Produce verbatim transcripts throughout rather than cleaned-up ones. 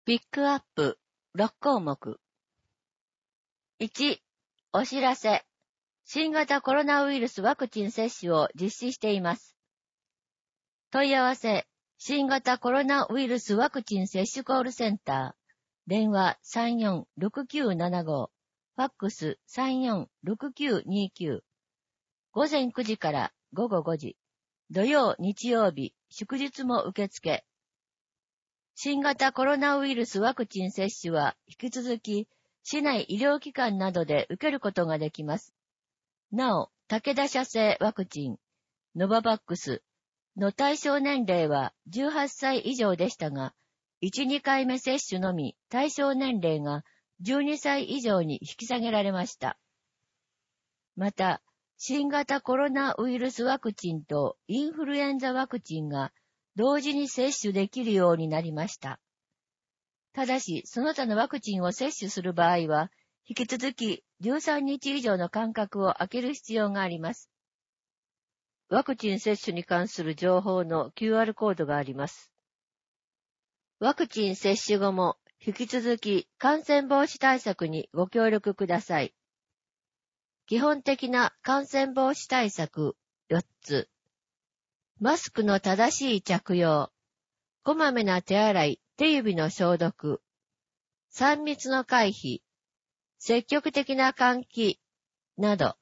ピックアップろっこうもく。いち、お知らせ。新型コロナウイルスワクチン接種を実施しています。問い合わせ。新型コロナウイルスワクチン接種コールセンター。電話 さんよんろくきゅうななご。ファックス さんよんろくきゅうにきゅう。午前くじから午後ごじ。土曜、日曜日、祝日も受付。新型コロナウイルスワクチン接種は引き続き市内医療機関などで受けることができます。なお、武田社製ワクチン、ノババックスの対象年齢はじゅうはっさい以上でしたが、いち、にかいめ接種のみ対象年齢がじゅうにさい以上に引き下げられました。また、新型コロナウイルスワクチンとインフルエンザワクチンが同時に接種できるようになりました。ただし、その他のワクチンを接種する場合は、引き続きじゅうさんにち以上の間隔を空ける必要があります。ワクチン接種に関する情報の キューアール コードがあります。ワクチン接種後も引き続き感染防止対策にご協力ください。基本的な感染防止対策よっつ。マスクの正しい着用、こまめな手洗い、手指の消毒、さん密の回避、積極的な換気など。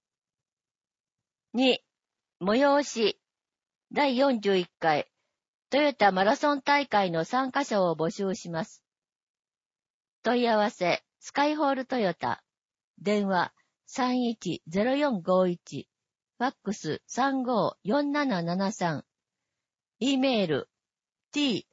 に、催し、だいよんじゅういっかいトヨタマラソン大会の参加者を募集します。問い合わせ、スカイホールトヨタ、電話 さんいちゼロよんごいち、ファックス さんごーよんななななさん、e メール t-taikyo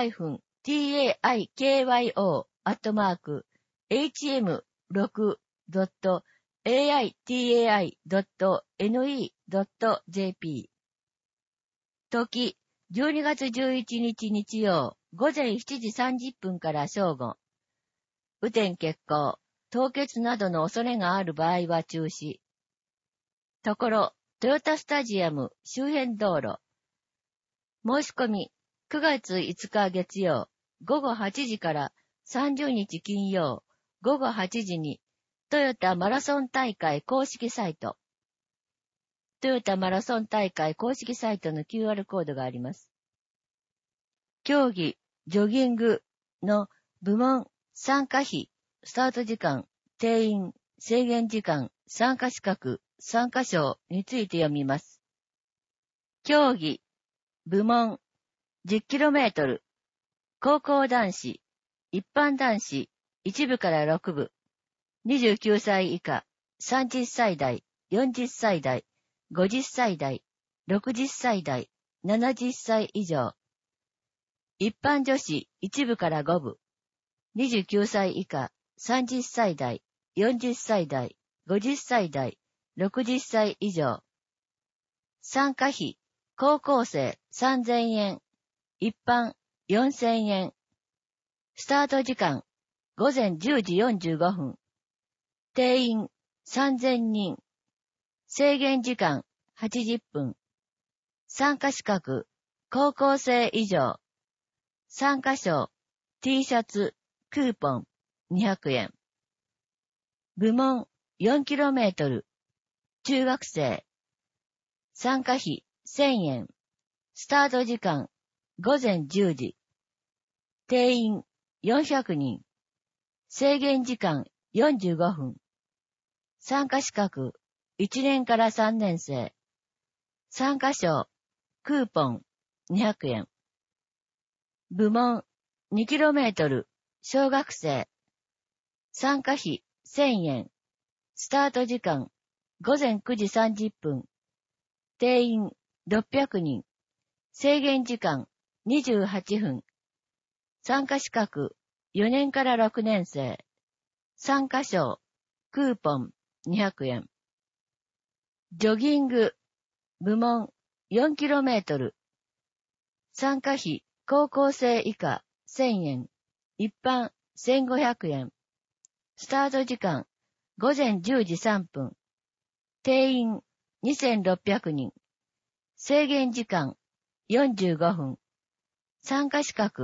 アットマーク エイチエムろくドットエーアイティーエーアイドットネットドットジェーピー 時じゅうにがつじゅういちにち日曜午前しちじさんじゅっぷんから正午。雨天決行、凍結などの恐れがある場合は中止。ところ、トヨタスタジアム周辺道路。申し込み、くがついつか月曜、午後はちじからさんじゅうにち金曜、午後はちじに、トヨタマラソン大会公式サイト。トヨタマラソン大会公式サイトの キューアール コードがあります。競技、ジョギングの部門、参加費、スタート時間、定員、制限時間、参加資格、参加賞について読みます。競技、部門、じゅっキロメートル、高校男子、一般男子、いちぶからろくぶ、にじゅうきゅうさい以下、さんじゅっさい代、よんじゅっさい代、ごじゅっさい代、ろくじゅっさい代、ななじゅっさい以上。一般女子いちぶからごぶ、にじゅうきゅうさい以下、さんじゅっさい代、よんじゅっさい代、ごじゅっさい代、ろくじゅっさい以上。参加費、高校生さんぜんえん、一般よんせんえん。スタート時間、午前じゅうじよんじゅうごふん。定員さんぜんにん。制限時間はちじゅっぷん。参加資格、高校生以上。参加賞、T シャツ、クーポン、にひゃくえん。部門、よんキロメートル。中学生。参加費、せんえん。スタート時間、午前じゅうじ。定員、よんひゃくにん。制限時間、よんじゅうごふん。参加資格、いちねんからさんねん生。参加賞、クーポン、にひゃくえん。部門、にキロメートル、小学生。参加費、せんえん。スタート時間、午前くじさんじゅっぷん。定員、ろっぴゃくにん。制限時間、にじゅうはっぷん。参加資格、よねんからろくねん生。参加賞、クーポン、にひゃくえん。ジョギング、部門、よんキロメートル。参加費、高校生以下、せんえん。一般、せんごひゃくえん。スタート時間、午前じゅうじさんぷん。定員、にせんろっぴゃくにん。制限時間、よんじゅうごふん。参加資格、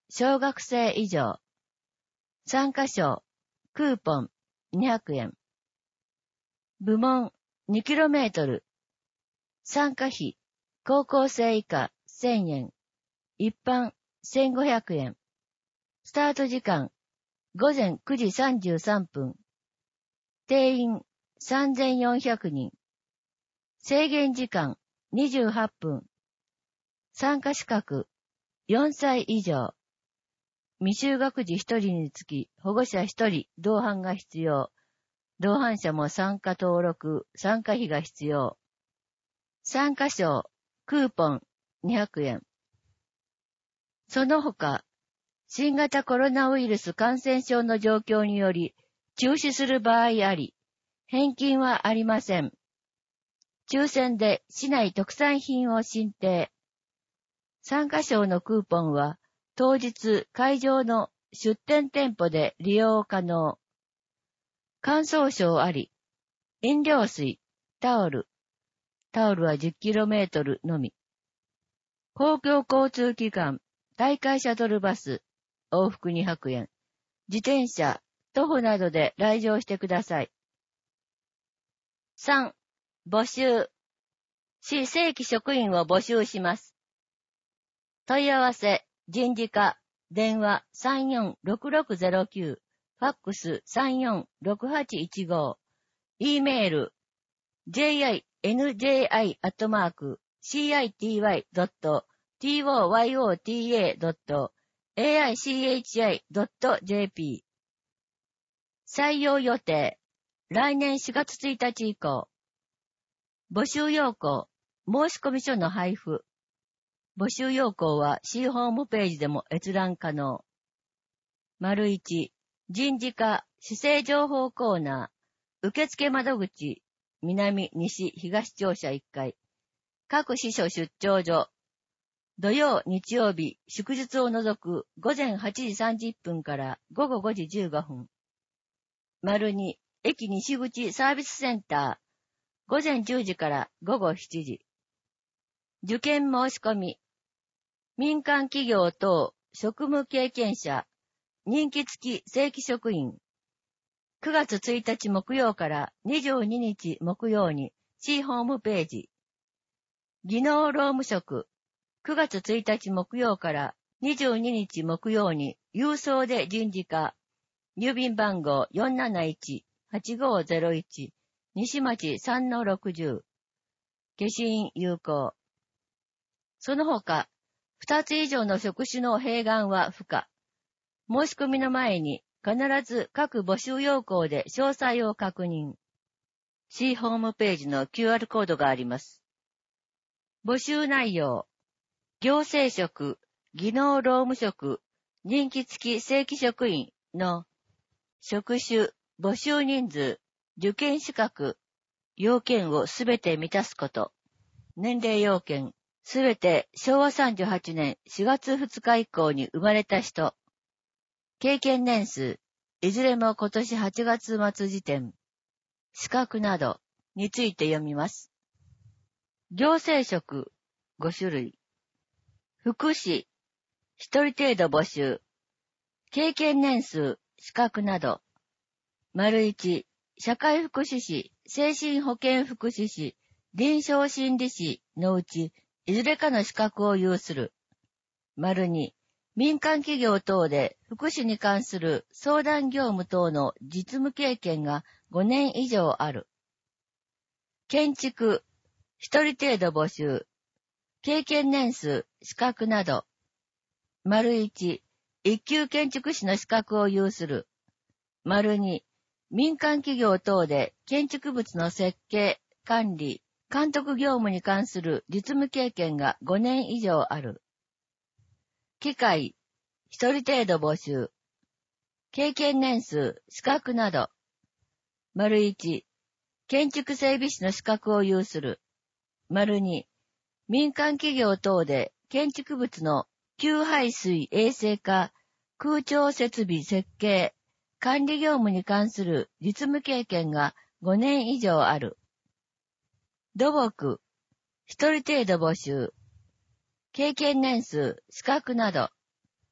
小学生以上。参加賞、クーポンにひゃくえん。部門 にキロメートル。参加費、高校生以下せんえん。一般せんごひゃくえん。スタート時間、ごぜんくじさんじゅうさんぷん。定員さんぜんよんひゃくにん。制限時間にじゅうはっぷん。参加資格よんさい以上。未就学児ひとりにつき保護者ひとり同伴が必要。同伴者も参加登録、参加費が必要。参加賞、クーポンにひゃくえん。その他、新型コロナウイルス感染症の状況により中止する場合あり、返金はありません。抽選で市内特産品を申請。参加賞のクーポンは当日会場の出店店舗で利用可能。感想賞あり。飲料水、タオル。タオルは じゅっキロメートル のみ。公共交通機関、大会シャトルバス、往復にひゃくえん。自転車、徒歩などで来場してください。さん. 募集。市正規職員を募集します。問い合わせ、人事課、電話 さんよんろくろくゼロきゅう、ファックス さんよんろくはちいちご、E メール、ジェイアイエヌジェイアイ アットマーク シーアイティーワイ ドット トヨタ ドット エーアイシーエイチアイ ドット ジェーピー 採用予定、来年しがつついたち以降。募集要項、申込書の配布。募集要項は C ホームページでも閲覧可能。丸いち、人事課、市政情報コーナー、受付窓口、南、西、東庁舎いっかい。各支所出張所。土曜、日曜日、祝日を除くごぜんはちじさんじゅっぷんからごごごじじゅうごふん。丸に、駅西口サービスセンター。ごぜんじゅうじからごごしちじ。受験申し込み。民間企業等職務経験者。任期付き正規職員。くがつついたち木曜からにじゅうににち木曜に C ホームページ。技能労務職。くがつついたち木曜からにじゅうににち木曜に郵送で人事課。郵便番号 よんなないちはちごゼロいち 西町 さんのろくぜろ。消印有効。その他、ふたつ以上の職種の併願は不可。申し込みの前に必ず各募集要項で詳細を確認。C ホームページの キューアール コードがあります。募集内容。行政職、技能労務職、任期付き正規職員の職種、募集人数、受験資格、要件をすべて満たすこと。年齢要件、すべてしょうわさんじゅうはちねんしがつふつか以降に生まれた人。経験年数、いずれも今年はちがつ末時点。資格などについて読みます。行政職、ごしゅるい。福祉、ひとり程度募集。経験年数、資格など。丸いち、社会福祉士、精神保健福祉士、臨床心理士のうち、いずれかの資格を有する。丸に、民間企業等で福祉に関する相談業務等の実務経験がごねん以上ある。建築、ひとり程度募集。経験年数、資格など。丸いち、一級建築士の資格を有する。丸に、民間企業等で建築物の設計、管理、監督業務に関する実務経験がごねん以上ある。機械、一人程度募集。経験年数、資格など。丸いち、建築整備士の資格を有する。丸に、民間企業等で建築物の給排水衛生化、空調設備設計、管理業務に関する実務経験がごねん以上ある。土木、一人程度募集。経験年数、資格など。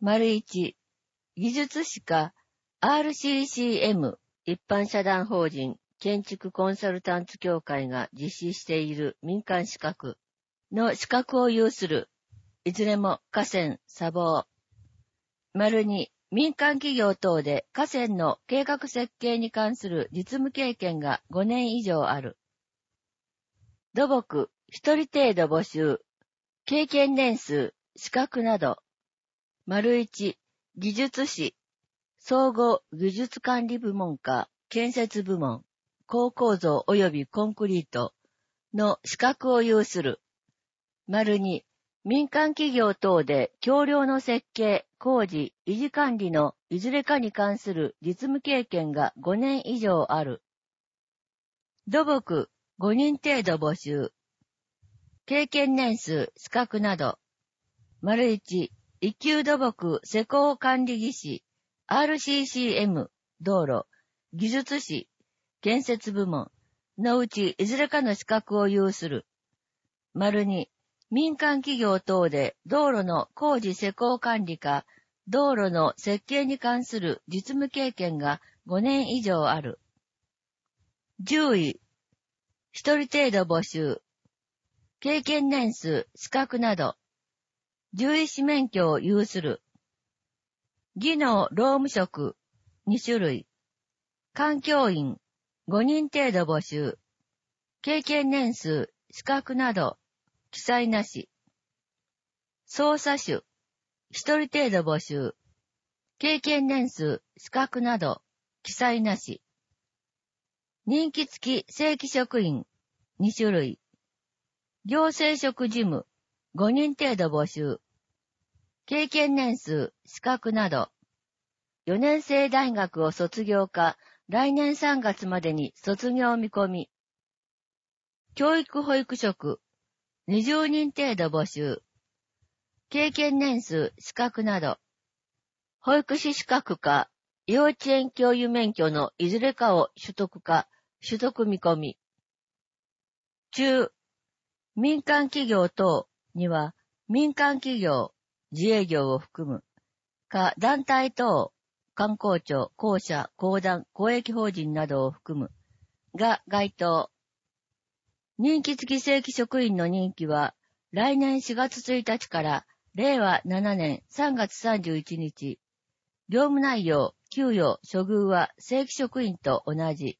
丸一、技術士課 アールシーシーエム 一般社団法人建築コンサルタンツ協会が実施している民間資格の資格を有する、いずれも河川、砂防。丸二、民間企業等で河川の計画設計に関する実務経験がごねん以上ある。土木、一人程度募集、経験年数、資格など。丸一、技術士、総合技術管理部門か建設部門、高構造及びコンクリートの資格を有する。丸二、民間企業等で橋梁の設計、工事、維持管理のいずれかに関する実務経験がごねん以上ある。土木、ごにん程度募集。経験年数、資格など。丸一、一級土木施工管理技師、アールシーシーエム、道路、技術士、建設部門のうちいずれかの資格を有する。丸二、民間企業等で道路の工事施工管理か、道路の設計に関する実務経験がごねん以上ある。獣医、一人程度募集。経験年数、資格など。獣医師免許を有する。技能労務職、に種類。環境員、ごにん程度募集。経験年数、資格など。記載なし。操作手、一人程度募集。経験年数、資格など。記載なし。任期付き正規職員、に種類。行政職事務、ごにん程度募集。経験年数、資格など。よねん生大学を卒業か、来年さんがつまでに卒業見込み。教育保育職、にじゅうにん程度募集。経験年数、資格など。保育士資格か、幼稚園教諭免許のいずれかを取得か、取得見込み。中、民間企業等には、民間企業、自営業を含む、か団体等、観光庁、公社、公団、公益法人などを含む、が該当。任期付き正規職員の任期は、来年しがつついたちかられいわななねんさんがつさんじゅういちにち。業務内容、給与、処遇は正規職員と同じ。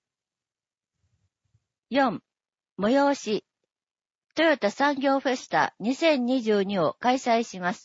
よん、催し。トヨタ産業フェスタにせんにじゅうにを開催します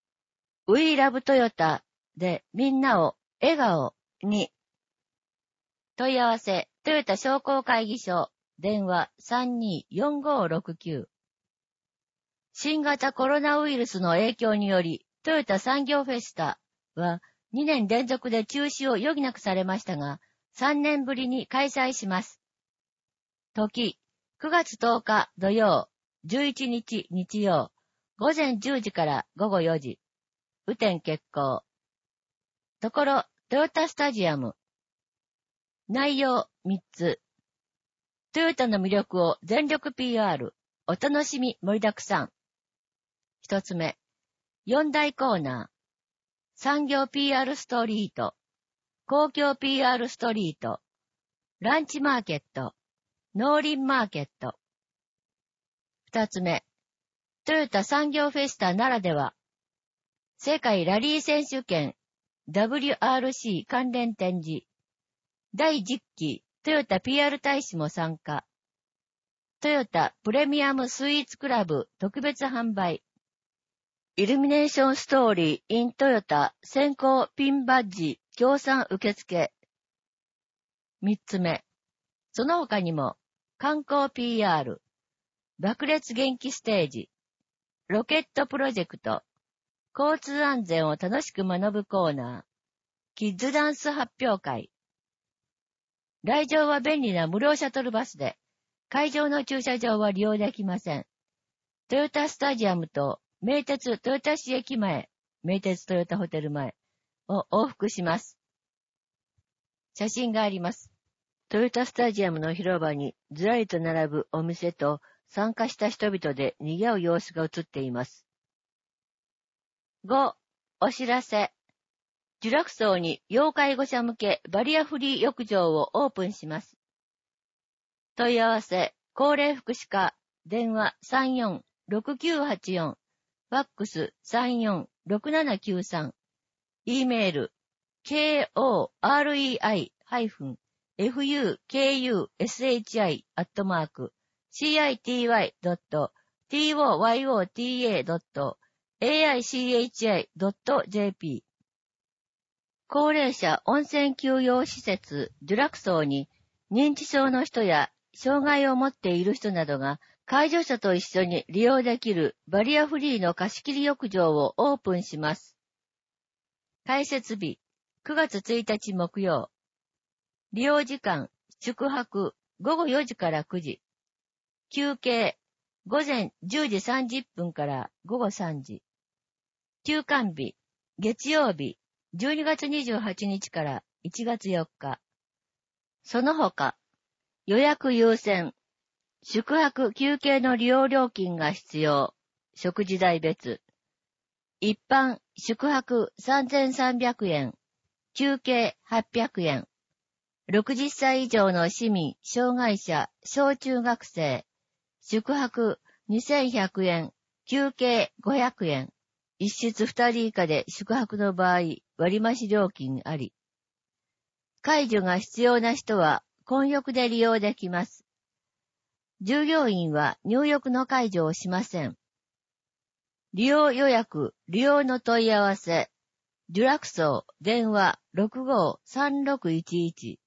。We Love Toyotaでみんなを笑顔に。問い合わせ、トヨタ商工会議所、電話 さんにーよんごーろくきゅう。新型コロナウイルスの影響により、トヨタ産業フェスタはにねん連続で中止を余儀なくされましたが、さんねんぶりに開催します。時、くがつとおか土曜、じゅういちにち日曜、午前じゅうじから午後よじ。雨天決行。ところ、トヨタスタジアム。内容みっつ。トヨタの魅力を全力 ピーアール。お楽しみ盛りだくさん。ひとつめ。よん大コーナー。産業 ピーアール ストリート。公共 ピーアール ストリート。ランチマーケット。農林マーケット。ふたつめ。トヨタ産業フェスタならでは。世界ラリー選手権 ダブリューアールシー 関連展示。だいじゅっきトヨタ ピーアール 大使も参加。トヨタプレミアムスイーツクラブ特別販売。イルミネーションストーリー in トヨタ先行ピンバッジ協賛受付。みっつめ。その他にも観光 ピーアール、爆裂元気ステージ、ロケットプロジェクト、交通安全を楽しく学ぶコーナー、キッズダンス発表会。来場は便利な無料シャトルバスで、会場の駐車場は利用できません。トヨタスタジアムと名鉄豊田市駅前、名鉄トヨタホテル前を往復します。写真があります。トヨタスタジアムの広場にずらりと並ぶお店と参加した人々で賑わう様子が映っています。ご、 お知らせ。聚楽荘に要介護者向けバリアフリー浴場をオープンします。問い合わせ、高齢福祉課、電話 さんよんろくきゅうはちよん、ファックス さんよんろくななきゅうさん、e メール、ケーオーアールイーアイ フクユーシャイ アットマーク、シーアイティーワイ ドット トヨタ ドット エーアイシーエイチアイ ドット ジェーピー。高齢者温泉休養施設聚楽荘に認知症の人や障害を持っている人などが介助者と一緒に利用できるバリアフリーの貸し切り浴場をオープンします。開設日くがつついたち木曜。利用時間宿泊ごごよじからくじ。休憩ごぜんじゅうじさんじゅっぷんからごごさんじ。休館日月曜日じゅうにがつにじゅうはちにちからいちがつよっか。その他、予約優先、宿泊休憩の利用料金が必要、食事代別。一般、宿泊さんぜんさんびゃくえん、休憩はっぴゃくえん。ろくじゅっさい以上の市民、障害者、小中学生、宿泊にせんひゃくえん、休憩ごひゃくえん。一室二人以下で宿泊の場合、割増料金あり。介助が必要な人は、混浴で利用できます。従業員は入浴の介助をしません。利用予約、利用の問い合わせ、聚楽荘、電話 ろくごーさんろくいちいち。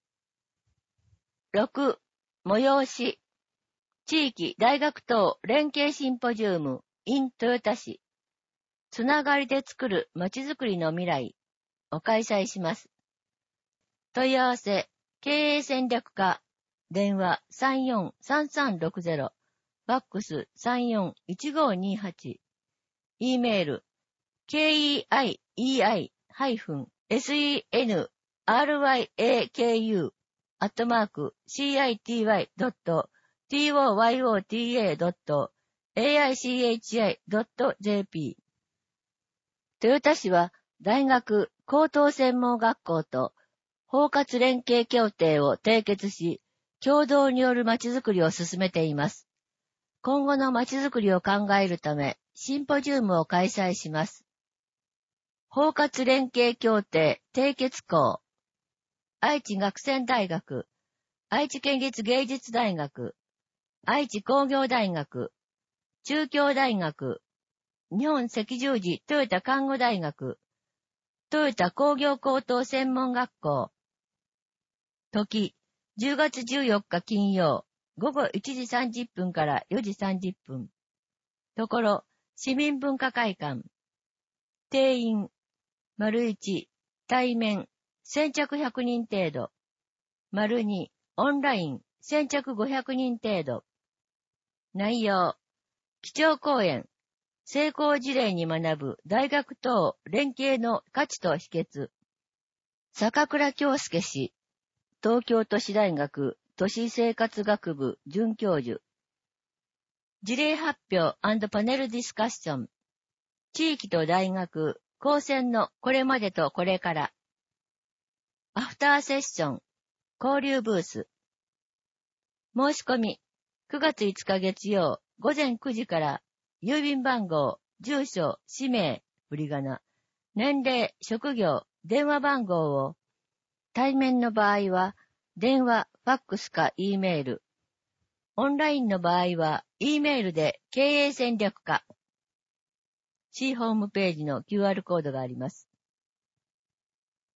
ろく、催し、地域大学等連携シンポジウム in 豊田市。つながりで作るまちづくりの未来を開催します。問い合わせ、経営戦略課、電話 さんよんさんさんろくゼロ、ファックス さんよんいちごにはち、e メール、ケーイーアイイーアイ センラク アットマーク シーアイティーワイ ドット トヨタ ドット エーアイシーエイチアイ ドット ジェーピー。豊田市は大学高等専門学校と包括連携協定を締結し、共同によるまちづくりを進めています。今後のまちづくりを考えるため、シンポジウムを開催します。包括連携協定締結校、愛知学専大学、愛知県立芸術大学、愛知工業大学、中京大学、日本赤十字トヨタ看護大学、トヨタ工業高等専門学校。時、じゅうがつじゅうよっか金曜、ごごいちじさんじゅっぷんからよじさんじゅっぷん。ところ、市民文化会館。定員、丸いち、対面、先着ひゃくにん程度。丸に、オンライン、先着ごひゃくにん程度。内容、基調講演。成功事例に学ぶ大学等連携の価値と秘訣。坂倉京介氏、東京都市大学都市生活学部准教授。事例発表&パネルディスカッション。地域と大学、高専のこれまでとこれから。アフターセッション、交流ブース。申し込み、くがついつか月曜、ごぜんくじから、郵便番号、住所、氏名、振り仮名、年齢、職業、電話番号を、対面の場合は、電話、ファックスか E メール。オンラインの場合は、E メールで経営戦略課。C ホームページの キューアール コードがあります。